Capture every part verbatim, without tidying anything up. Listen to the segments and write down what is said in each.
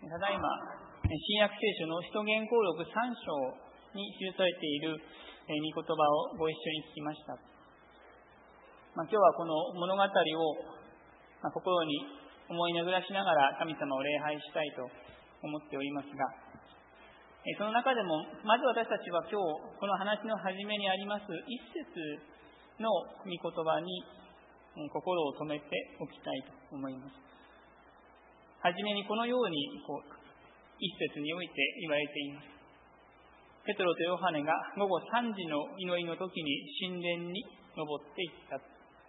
ただいま新約聖書の使徒言行録さん章に記されている御言葉をご一緒に聞きました。まあ、今日はこの物語を、まあ、心に思い巡らしながら神様を礼拝したいと思っておりますが、その中でもまず私たちは今日この話の始めにあります一節の御言葉に心を留めておきたいと思います。はじめにこのようにこう一節において言われています。ペトロとヨハネが午後さんじの祈りの時に神殿に登っていった。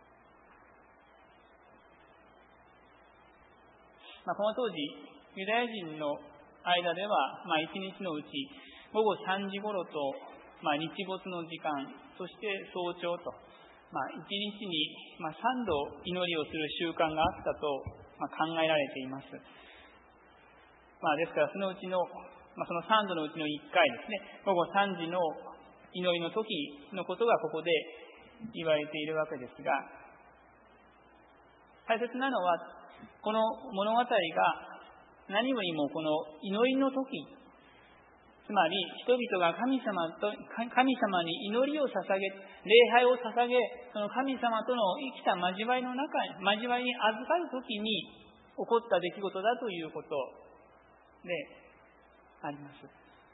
まあ、この当時ユダヤ人の間では、まあ、一日のうち午後さんじ頃と、まあ、日没の時間、そして早朝と、まあ、一日に、まあ、さんど祈りをする習慣があったと、まあ、考えられています。まあ、ですからそのうちの、まあ、そのさんどのうちのいっかいですね、午後さんじの祈りの時のことがここで言われているわけですが、大切なのはこの物語が何よりもこの祈りの時、つまり人々が神様と神様に祈りを捧げ、礼拝を捧げ、その神様との生きた交わりの中に交わりに預かる時に起こった出来事だということであります。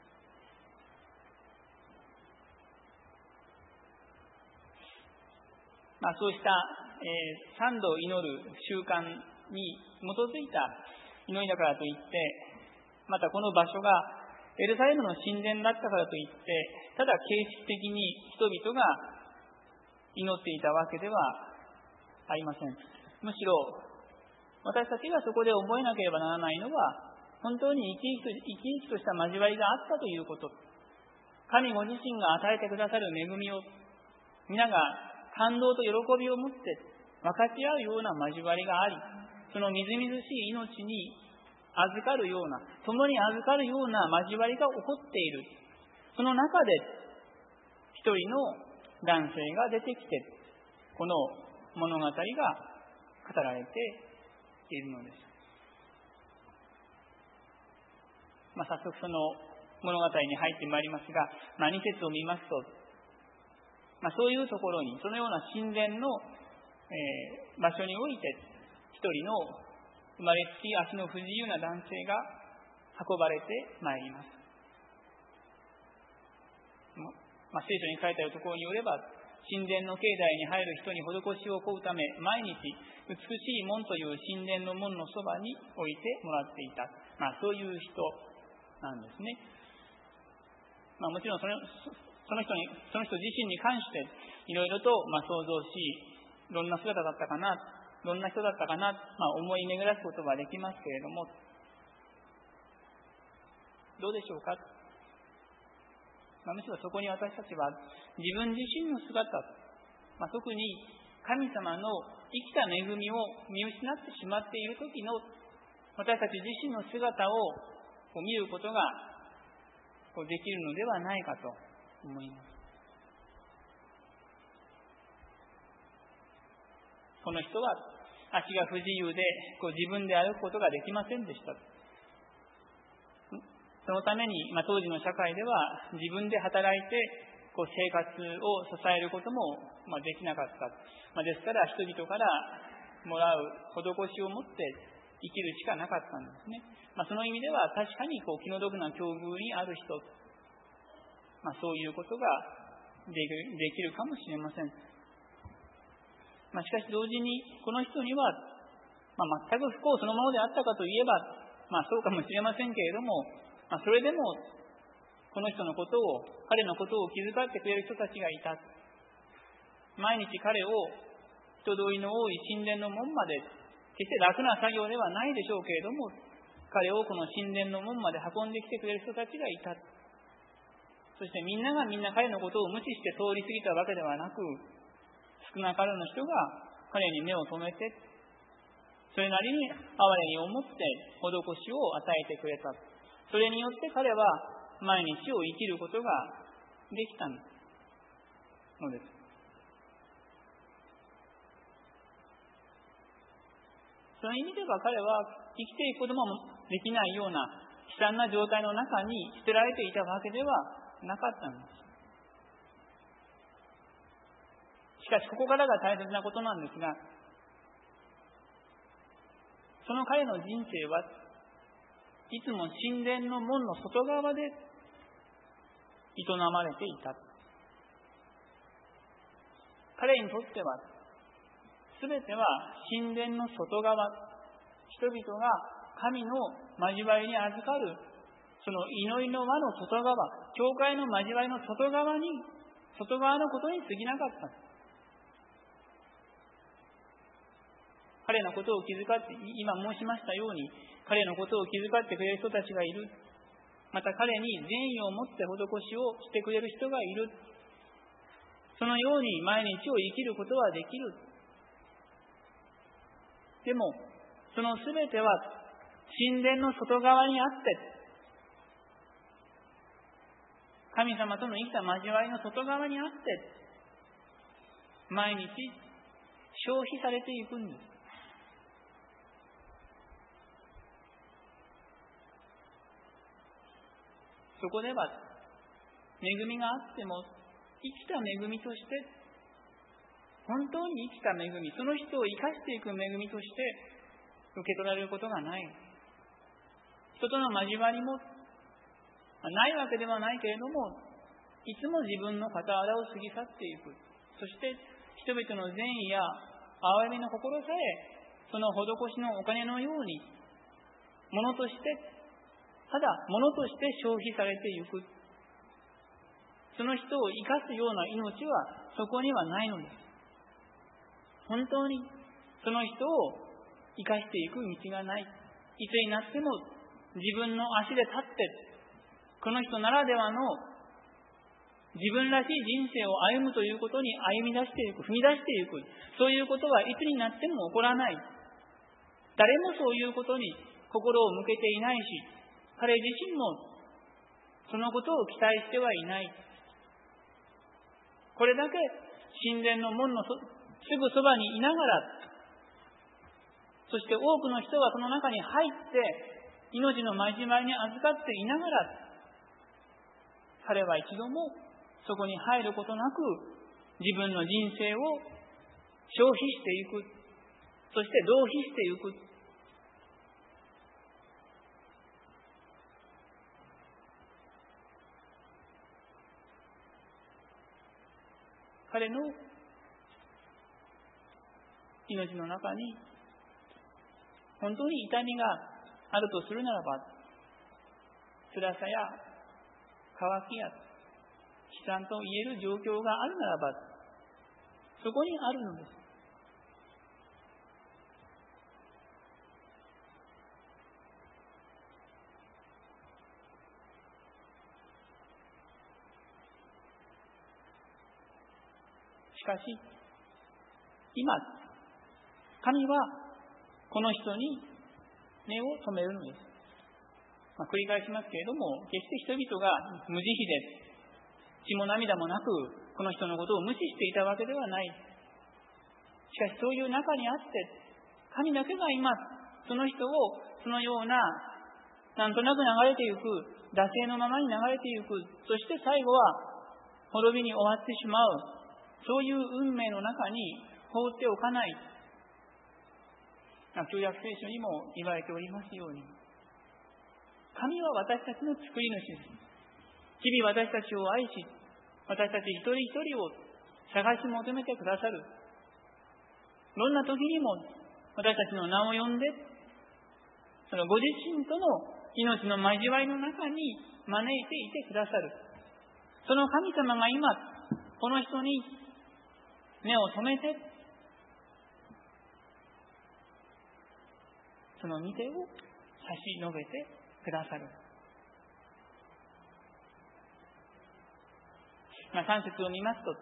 まあ、そうした、えー、三度祈る習慣に基づいた祈りだからといって、またこの場所がエルサレムの神殿だったからといって、ただ形式的に人々が祈っていたわけではありません。むしろ私たちがそこで覚えなければならないのは、本当に生き生きとした交わりがあったということ。神ご自身が与えてくださる恵みを皆が感動と喜びを持って分かち合うような交わりがあり、そのみずみずしい命に預かるような、共に預かるような交わりが起こっている。その中で一人の男性が出てきて、この物語が語られているのです。まあ、早速その物語に入ってまいりますが、まあ、に節を見ますと、まあ、そういうところに、そのような神殿の、えー、場所において、一人の生まれつき足の不自由な男性が運ばれてまいります。まあ、聖書に書いてあるところによれば、神殿の境内に入る人に施しを請うため、毎日美しい門という神殿の門のそばに置いてもらっていた。まあ、そういう人なんですね。まあ、もちろんその、その人に、その人自身に関していろいろとまあ想像し、どんな姿だったかな、どんな人だったかな、まあ、思い巡らすことはできますけれども、どうでしょうか。まあ、むしろそこに私たちは自分自身の姿、まあ、特に神様の生きた恵みを見失ってしまっている時の私たち自身の姿を見ることができるのではないかと思います。この人は足が不自由でこう自分で歩くことができませんでした。そのために、まあ、当時の社会では自分で働いてこう生活を支えることも、まあ、できなかった。まあ、ですから人々からもらう施しを持って生きるしかなかったんですね。まあ、その意味では確かにこう気の毒な境遇にある人、まあ、そういうことができる、できるかもしれません。まあ、しかし同時にこの人には、まあ、全く不幸そのものであったかといえば、まあ、そうかもしれませんけれども、まあ、それでもこの人のことを、彼のことを気遣ってくれる人たちがいた。毎日彼を人通りの多い神殿の門まで、決して楽な作業ではないでしょうけれども、彼をこの神殿の門まで運んできてくれる人たちがいた。そしてみんながみんな彼のことを無視して通り過ぎたわけではなく、少なからぬ人が彼に目を留めて、それなりに哀れに思って施しを与えてくれた。それによって彼は毎日を生きることができたのです。その意味では彼は生きていくこともできないような悲惨な状態の中に捨てられていたわけではなかったんです。しかしここからが大切なことなんですが、その彼の人生はいつも神殿の門の外側で営まれていた。彼にとってはすべては神殿の外側、人々が神の交わりに預かるその祈りの輪の外側、教会の交わりの外側に外側のことに過ぎなかった。彼のことを気遣って、今申しましたように、彼のことを気遣ってくれる人たちがいる。また彼に善意を持って施しをしてくれる人がいる。そのように毎日を生きることはできる。でも、そのすべては神殿の外側にあって、神様との生きた交わりの外側にあって、毎日消費されていくんです。そこでは恵みがあっても生きた恵みとして、本当に生きた恵み、その人を生かしていく恵みとして受け取られることがない。人との交わりもないわけではないけれども、いつも自分の傍らを過ぎ去っていく。そして人々の善意や憐れみの心さえ、その施しのお金のように物として、ただ物として消費されていく。その人を生かすような命はそこにはないのです。本当にその人を生かしていく道がない。いつになっても自分の足で立って、この人ならではの自分らしい人生を歩むということに歩み出していく、踏み出していく。そういうことはいつになっても起こらない。誰もそういうことに心を向けていないし、彼自身もそのことを期待してはいない。これだけ神殿の門のすぐそばにいながら、そして多くの人がその中に入って命の交わりに預かっていながら、彼は一度もそこに入ることなく自分の人生を消費していく、そして浪費していく。彼の命の中に本当に痛みがあるとするならば、辛さや渇きや悲惨と言える状況があるならば、そこにあるのです。しかし今、神はこの人に目を留めるのです。まあ、繰り返しますけれども、決して人々が無慈悲で血も涙もなくこの人のことを無視していたわけではない。しかしそういう中にあって、神だけが今その人をそのようななんとなく流れていく惰性のままに流れていく、そして最後は滅びに終わってしまう、そういう運命の中に放っておかない。旧約聖書にも言われておりますように、神は私たちの作り主です。日々私たちを愛し、私たち一人一人を探し求めてくださる。どんな時にも私たちの名を呼んで、そのご自身との命の交わりの中に招いていてくださる。その神様が今この人に目を留めて、その御手を差し伸べてくださる。まあ、さん節を見ますと、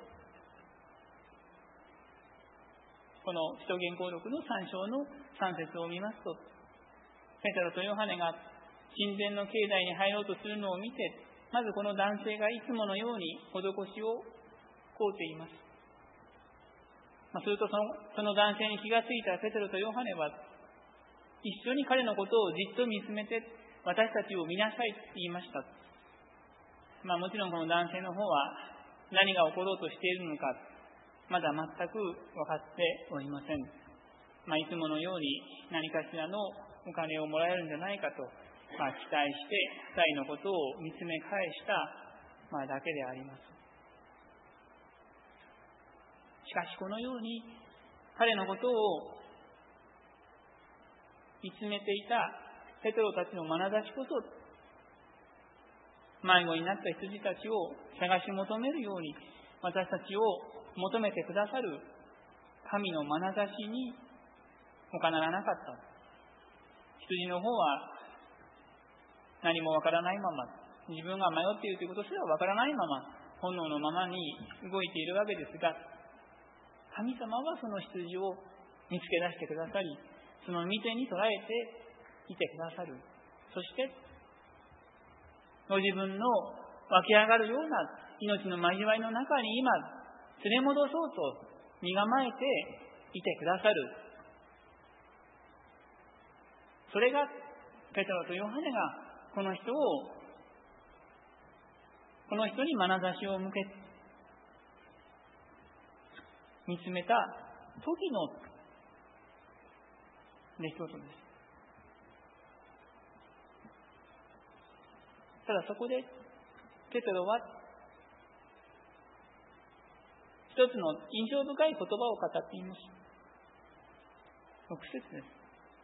この使徒言行録のさん章のさん節を見ますと、ペテロとヨハネが神殿の境内に入ろうとするのを見て、まずこの男性がいつものように施しを請うています。まあ、するとその、その男性に気がついたペテロとヨハネは、 一緒に彼のことをじっと見つめて、私たちを見なさいと言いました。まあもちろんこの男性の方は何が起ころうとしているのか、まだ全く分かっておりません。まあいつものように何かしらのお金をもらえるんじゃないかと、まあ、期待してふたりのことを見つめ返した、まあ、だけであります。しかしこのように彼のことを見つめていたペトロたちの眼差しこそ、迷子になった羊たちを探し求めるように私たちを求めてくださる神の眼差しに他ならなかった。羊の方は何もわからないまま、自分が迷っているということすらわからないまま、本能のままに動いているわけですが、神様はその羊を見つけ出してくださり、その御手に捉えていてくださる。そしてご自分の湧き上がるような命の交わりの中に今連れ戻そうと身構えていてくださる。それがペトロとヨハネがこの人をこの人に眼差しを向け見つめた時の出来事です。ただそこでペトロは一つの印象深い言葉を語っています。ろく節です。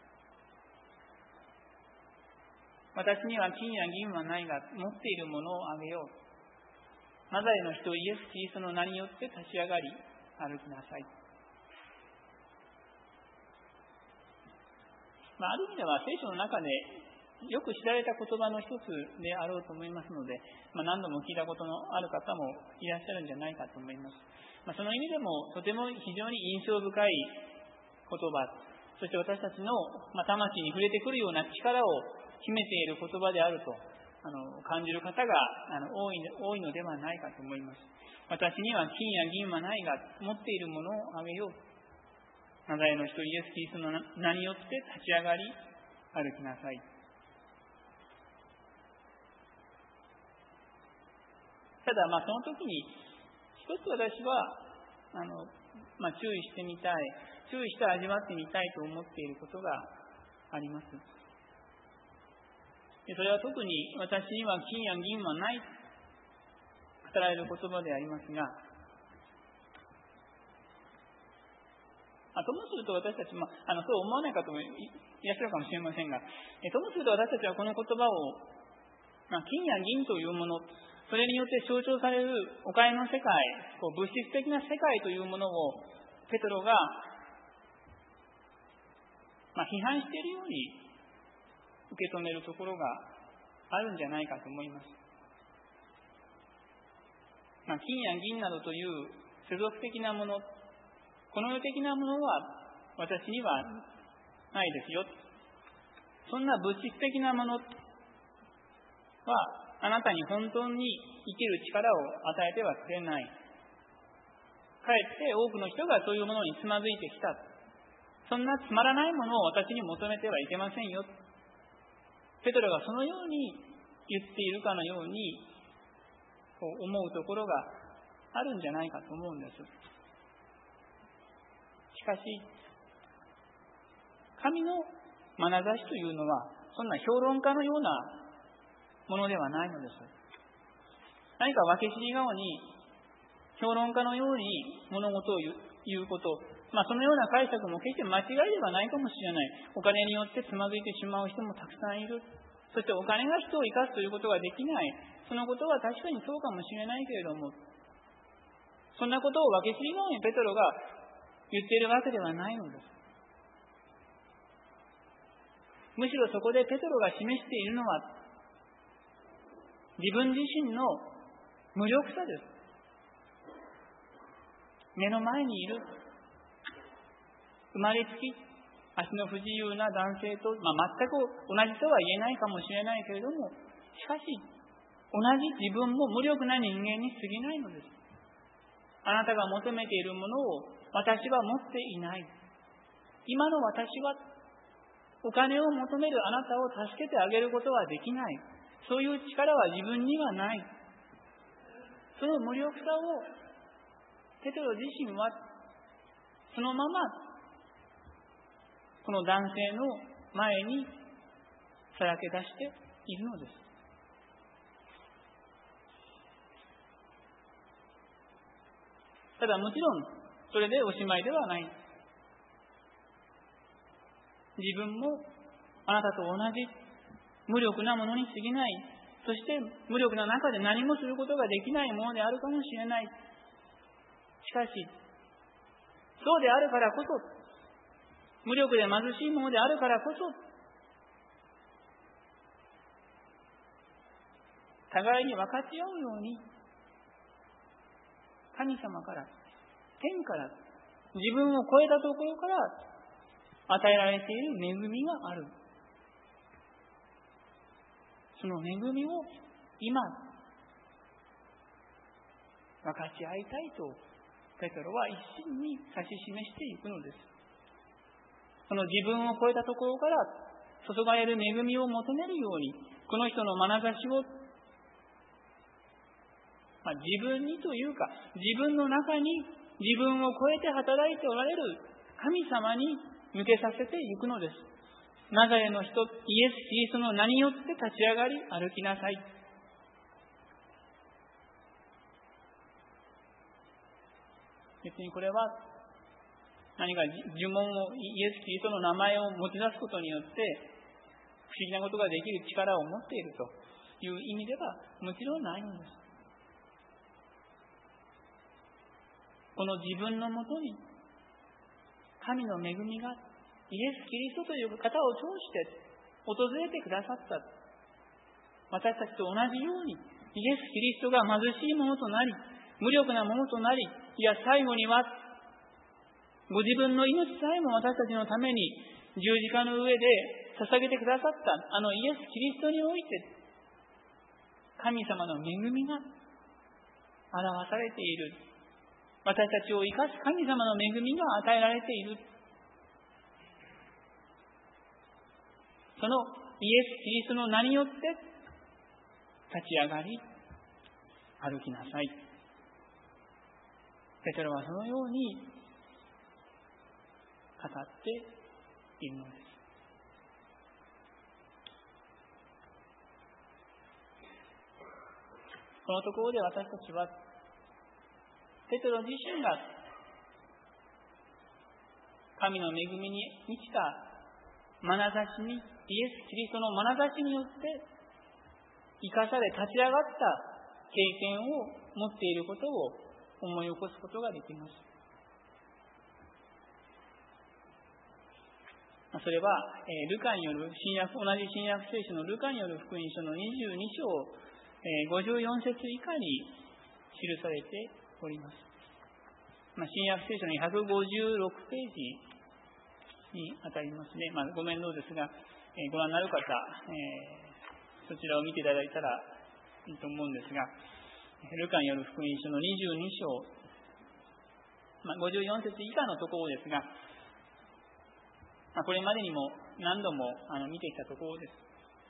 私には金や銀はないが、持っているものをあげよう。ナザレの人イエス・キリストの名によって立ち上がり、歩きなさい。まあ、ある意味では聖書の中でよく知られた言葉の一つであろうと思いますので、まあ、何度も聞いたことのある方もいらっしゃるんじゃないかと思います。まあ、その意味でもとても非常に印象深い言葉、そして私たちの、まあ、魂に触れてくるような力を秘めている言葉であるとあの感じる方があの多い、多いのではないかと思います。私には金や銀はないが、持っているものをあげよう。ナザレの人イエス・キリストの名によって立ち上がり歩きなさい。ただまあその時に一つ私はあの、まあ、注意してみたい、注意して味わってみたいと思っていることがあります。でそれは特に私には金や銀はない語られる言葉でありますが、あともすると私たちもあのそう思わない方もいらっしゃるかもしれませんが、えともすると私たちはこの言葉を、まあ、金や銀というもの、それによって象徴されるお金の世界、こう物質的な世界というものをペトロが、まあ、批判しているように受け止めるところがあるんじゃないかと思います。まあ、金や銀などという世俗的なもの、この世的なものは私にはないですよ。そんな物質的なものはあなたに本当に生きる力を与えてはくれない。かえって多くの人がそういうものにつまずいてきた。そんなつまらないものを私に求めてはいけませんよ。ペトロがそのように言っているかのようにこう思うところがあるんじゃないかと思うんです。しかし、神の眼差しというのはそんな評論家のようなものではないのです。何か分け知り顔に評論家のように物事を言うこと、まあ、そのような解釈も決して間違いではないかもしれない。お金によってつまずいてしまう人もたくさんいる。そしてお金が人を生かすということができない。そのことは確かにそうかもしれないけれども、そんなことを分け知り顔にペトロが言っているわけではないのです。むしろそこでペトロが示しているのは自分自身の無力さです。目の前にいる生まれつき足の不自由な男性と、まあ、全く同じとは言えないかもしれないけれども、しかし同じ自分も無力な人間に過ぎないのです。あなたが求めているものを私は持っていない。今の私はお金を求めるあなたを助けてあげることはできない。そういう力は自分にはない。その無力さをペテロ自身はそのままこの男性の前にさらけ出しているのです。ただもちろんそれでおしまいではない。自分もあなたと同じ無力なものに過ぎない。そして無力な中で何もすることができないものであるかもしれない。しかし、そうであるからこそ、無力で貧しいものであるからこそ、互いに分かち合うように、神様から、天から、自分を超えたところから与えられている恵みがある。その恵みを今、分かち合いたいと、ペテロは一心に指し示していくのです。その自分を超えたところから注がれる恵みを求めるように、この人の眼差しを、まあ、自分にというか、自分の中に自分を超えて働いておられる神様に向けさせていくのです。ナザレの人、イエス・キリストの名によって立ち上がり歩きなさい。別にこれは何か呪文を、イエス・キリストの名前を持ち出すことによって不思議なことができる力を持っているという意味ではもちろんないのです。この自分のもとに神の恵みがイエス・キリストという方を通して訪れてくださった。私たちと同じようにイエス・キリストが貧しいものとなり、無力なものとなり、いや最後にはご自分の命さえも私たちのために十字架の上で捧げてくださったあのイエス・キリストにおいて神様の恵みが表されている。私たちを生かす神様の恵みが与えられている。そのイエス・キリストの名によって立ち上がり歩きなさい。ペテロはそのように語っているのです。このところで私たちはペテロ自身が神の恵みに満ちた眼差しに、イエス・キリストの眼差しによって生かされ立ち上がった経験を持っていることを思い起こすことができます。それはルカによる新約、同じ新約聖書のルカによる福音書のにじゅうに章ごじゅうよん節以下に記されております。新約聖書のひゃくごじゅうろくページにあたりますね。まあ、ご面倒ですが、えー、ご覧になる方、えー、そちらを見ていただいたらいいと思うんですが、ルカによる福音書のにじゅうに章、まあ、ごじゅうよん節以下のところですが、まあ、これまでにも何度もあの見てきたところです。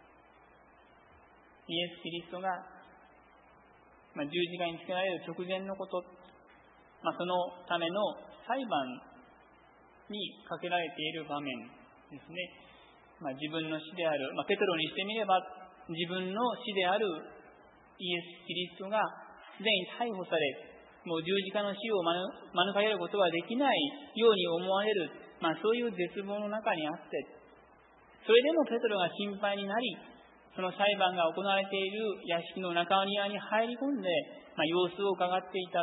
イエス・キリストが、まあ、十字架につけられる直前のこと、まあ、そのための裁判にかけられている場面ですね。まあ、自分の死である、まあ、ペテロにしてみれば自分の死であるイエス・キリストがすでに逮捕され、もう十字架の死を免れることはできないように思われる、まあ、そういう絶望の中にあって、それでもペテロが心配になり、その裁判が行われている屋敷の中庭に入り込んで、まあ、様子を伺っていた。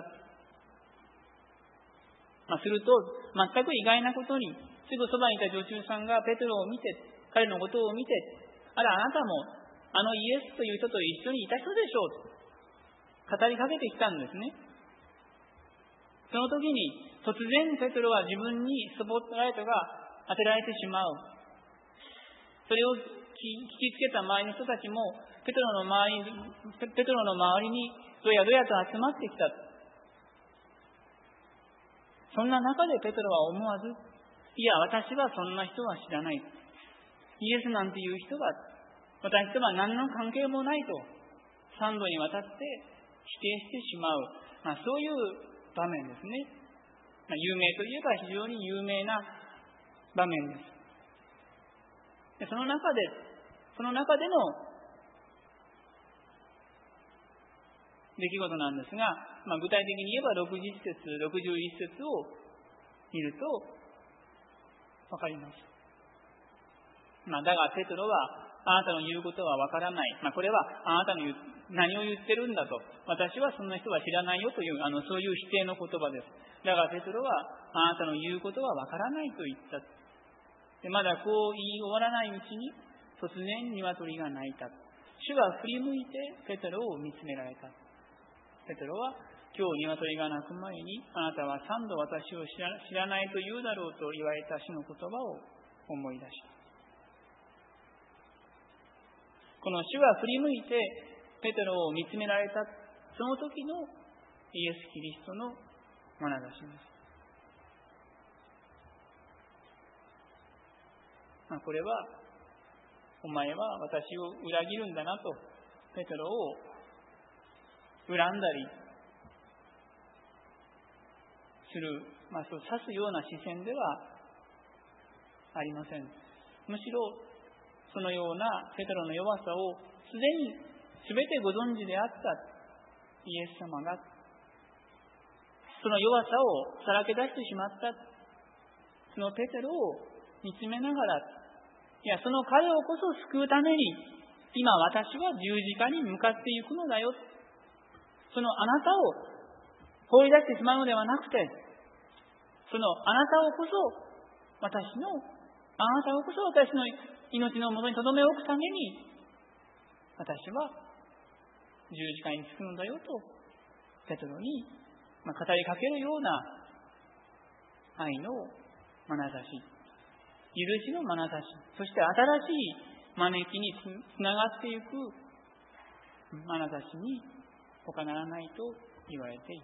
まあ、すると、全く意外なことに、すぐそばにいた女中さんがペテロを見て、彼のことを見て、あら、あなたも、あのイエスという人と一緒にいた人でしょうと、語りかけてきたんですね。その時に、突然ペテロは自分にスポットライトが当てられてしまう。それを聞きつけた周りの人たちも、ペテロの周りに、ペテロの周りに、どやどやと集まってきた。そんな中でペテロは思わず、いや、私はそんな人は知らない。 イエスなんていう人が私とは何の関係もないと三度にわたって否定してしまう、まあ、そういう場面ですね。まあ、有名といえば非常に有名な場面です。でその中でその中での出来事なんですが、まあ、具体的に言えばろくじゅっ節、ろくじゅういち節を見るとわかります。まあ、だがペトロはあなたの言うことはわからない。まあ、これはあなたの言う何を言ってるんだと。私はそんな人は知らないよという、あのそういう否定の言葉です。だがペトロはあなたの言うことはわからないと言った。でまだこう言い終わらないうちに突然鶏が鳴いた。主は振り向いてペトロを見つめられた。ペトロは今日鶏が鳴く前にあなたは三度私を知ら、知らないと言うだろうと言われた主の言葉を思い出した。この主は振り向いてペテロを見つめられたその時のイエス・キリストの眼差しです。まあ、これはお前は私を裏切るんだなとペテロを恨んだりする、まあ、そう指すような視線ではありません。むしろそのようなペテロの弱さをすでに全てご存知であったイエス様がその弱さをさらけ出してしまったそのペテロを見つめながら、いやその彼をこそ救うために今私は十字架に向かっていくのだよ、そのあなたを放り出してしまうのではなくて、そのあなたをこそ私のあなたをこそ私の命のもとに留め置くために私は十字架につくのだよとペテロに語りかけるような愛の眼差し、許しの眼差し、そして新しい招きにつながっていく眼差しに他ならないと言われています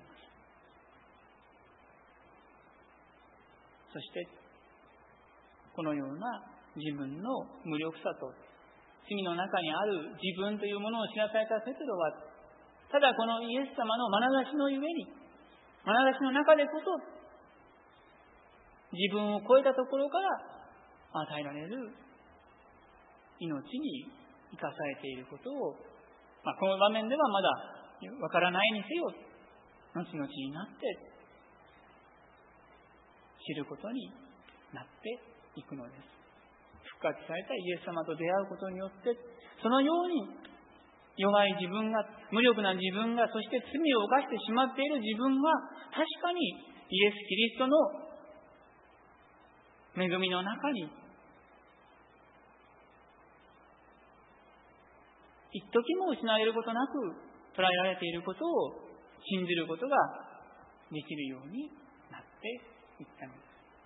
。そしてこのような自分の無力さと罪の中にある自分というものを知らされたペテロは、ただこのイエス様の眼差しのゆえに、眼差しの中でこそ自分を超えたところから与えられる命に生かされていることを、まあ、この場面ではまだわからないにせよ後々になって知ることになっていくのです。復活されたイエス様と出会うことによって、そのように弱い自分が、無力な自分が、そして罪を犯してしまっている自分が、確かにイエス・キリストの恵みの中に一時も失われることなく捉えられていることを信じることができるようになっていったのです。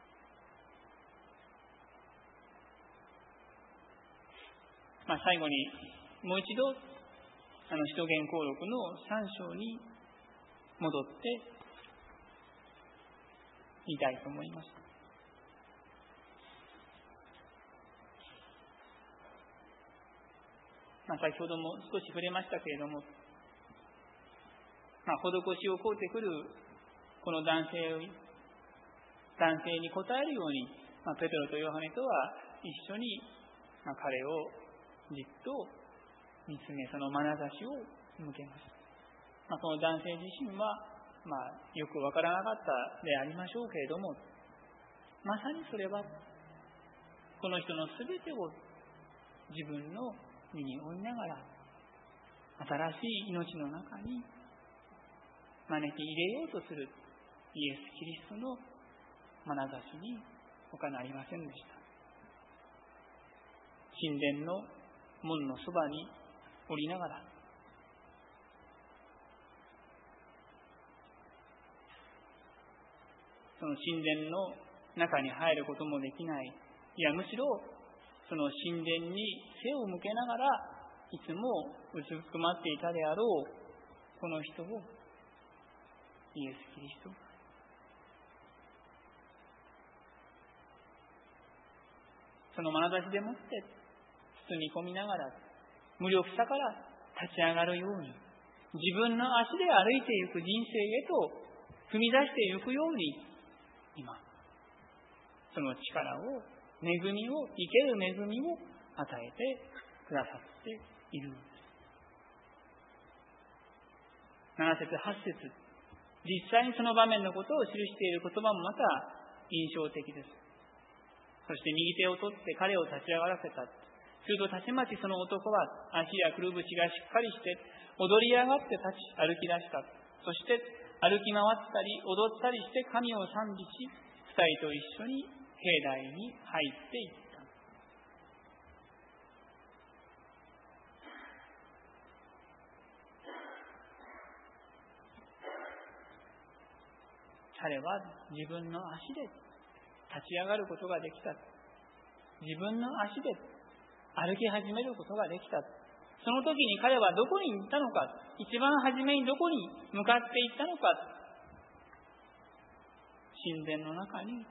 まあ、最後にもう一度あの使徒言行録のさん章に戻って言いたいと思います。まあ、先ほども少し触れましたけれども、まあ、施しを請うてくるこの男性男性に応えるように、まあ、ペテロとヨハネとは一緒に、まあ、彼をじっと見つめ、その眼差しを向けます。まあ、この男性自身は、まあ、よくわからなかったでありましょうけれども、まさにそれはこの人のすべてを自分の身に負いながら新しい命の中に招き入れようとするイエス・キリストの眼差しに他なりませんでした。神殿の門のそばにおりながら、その神殿の中に入ることもできない、いやむしろその神殿に背を向けながらいつもうずくまっていたであろうこの人をイエス・キリストがその眼差しでもって包み込みながら、無力さから立ち上がるように、自分の足で歩いていく人生へと踏み出していくように、今、その力を、恵みを、生ける恵みを与えてくださっているのです。なな節、はち節、実際にその場面のことを記している言葉もまた印象的です。そして右手を取って彼を立ち上がらせた。するとたちまちその男は足やくるぶしがしっかりして踊り上がって立ち歩き出した。そして歩き回ったり踊ったりして神を賛美し、二人と一緒に境内に入っていった。彼は自分の足で立ち上がることができた。自分の足で歩き始めることができた。その時に彼はどこに行ったのか、一番初めにどこに向かっていったのか、神殿の中に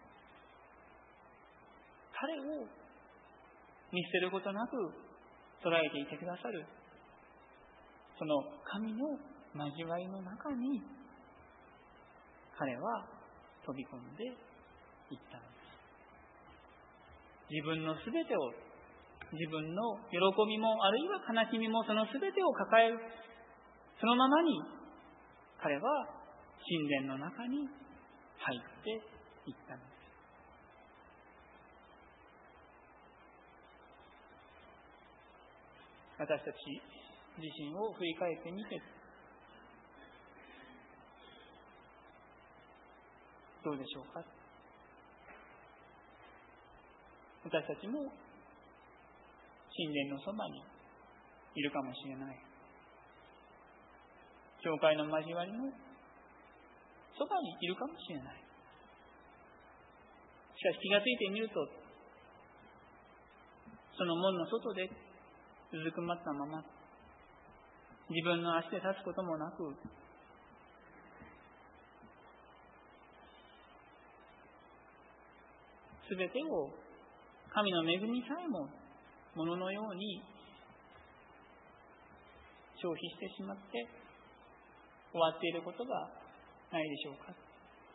彼を見捨てることなく捉えていてくださる、その神の交わりの中に彼は飛び込んでいったのです。自分のすべてを、自分の喜びもあるいは悲しみもそのすべてを抱える、そのままに彼は神殿の中に入っていったのです。私たち自身を振り返ってみて、どうでしょうか。私たちも神殿のそばにいるかもしれない。教会の交わりのそばにいるかもしれない。しかし気がついてみると、その門の外でうずくまったまま、自分の足で立つこともなく、すべてを、神の恵みさえも物のように消費してしまって終わっていることがないでしょうか。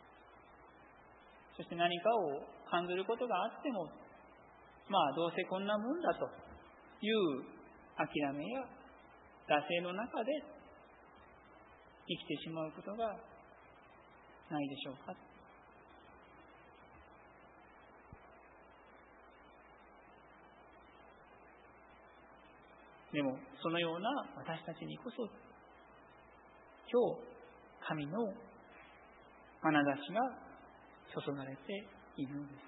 そして何かを感じることがあっても、まあどうせこんなもんだという諦めや惰性の中で生きてしまうことがないでしょうか。でもそのような私たちにこそ、今日神の眼差しが注がれているのです。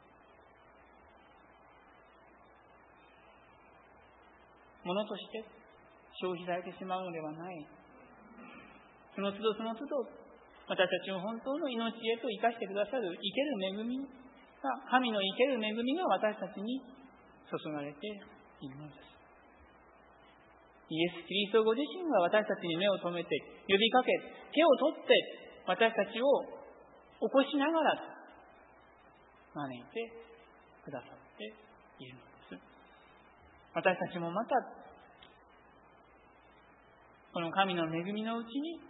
物として消費されてしまうのではない。その都度その都度、私たちを本当の命へと生かしてくださる生ける恵みが、神の生ける恵みが私たちに注がれているのです。イエス・キリストご自身が私たちに目を留めて、呼びかけ、手を取って私たちを起こしながら招いてくださっているのです。私たちもまたこの神の恵みのうちに、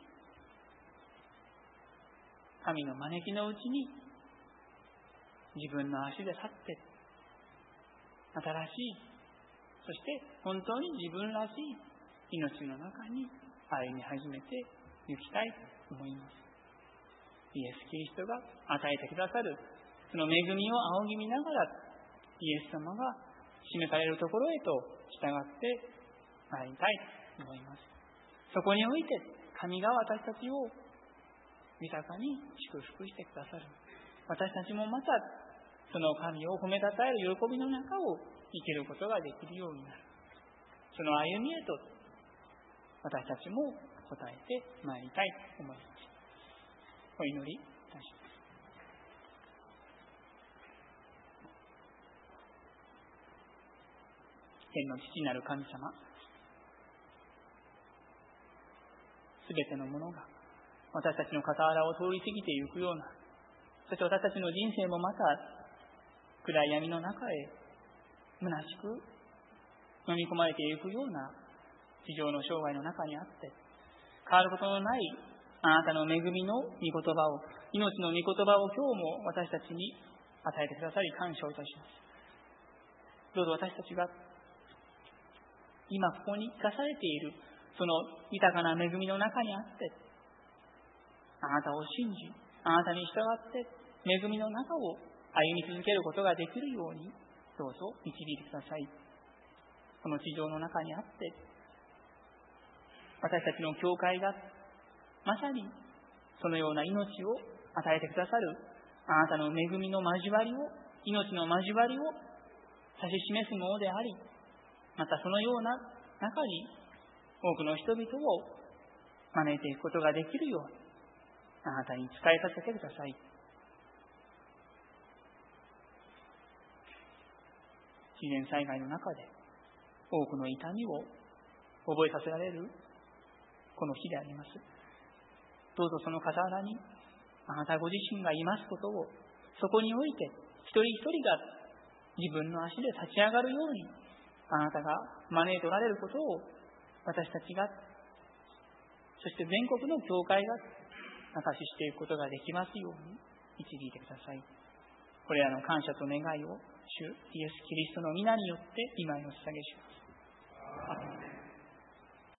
神の招きのうちに自分の足で立って新しい、そして本当に自分らしい命の中に歩み始めていきたいと思います。イエス・キリストが与えてくださるその恵みを仰ぎ見ながら、イエス様が示されるところへと従ってまいりたいと思います。そこにおいて神が私たちを豊かに祝福してくださる。私たちもまたその神を褒めたたえる喜びの中を生きることができるようになる。その歩みへと私たちも応えてまいりたいと思います。お祈りいたします。天の父なる神様、すべてのものが私たちの傍らを通り過ぎていくような、そして私たちの人生もまた暗闇の中へ虚しく飲み込まれていくような地上の生涯の中にあって、変わることのないあなたの恵みの御言葉を、命の御言葉を今日も私たちに与えてくださり感謝をいたします。どうぞ私たちが今ここに生かされているその豊かな恵みの中にあって、あなたを信じ、あなたに従って恵みの中を歩み続けることができるようにどうぞ導いてください。この地上の中にあって私たちの教会がまさにそのような命を与えてくださるあなたの恵みの交わりを、命の交わりを指し示すものであり、またそのような中に多くの人々を招いていくことができるようにあなたに仕えさせてください。自然災害の中で多くの痛みを覚えさせられるこの日であります。どうぞその傍らにあなたご自身がいますことを、そこにおいて一人一人が自分の足で立ち上がるようにあなたが招いておられることを私たちが、そして全国の教会が証ししていくことができますように導いてください。これらの感謝と願いを主イエス・キリストの皆によって今にお捧げします。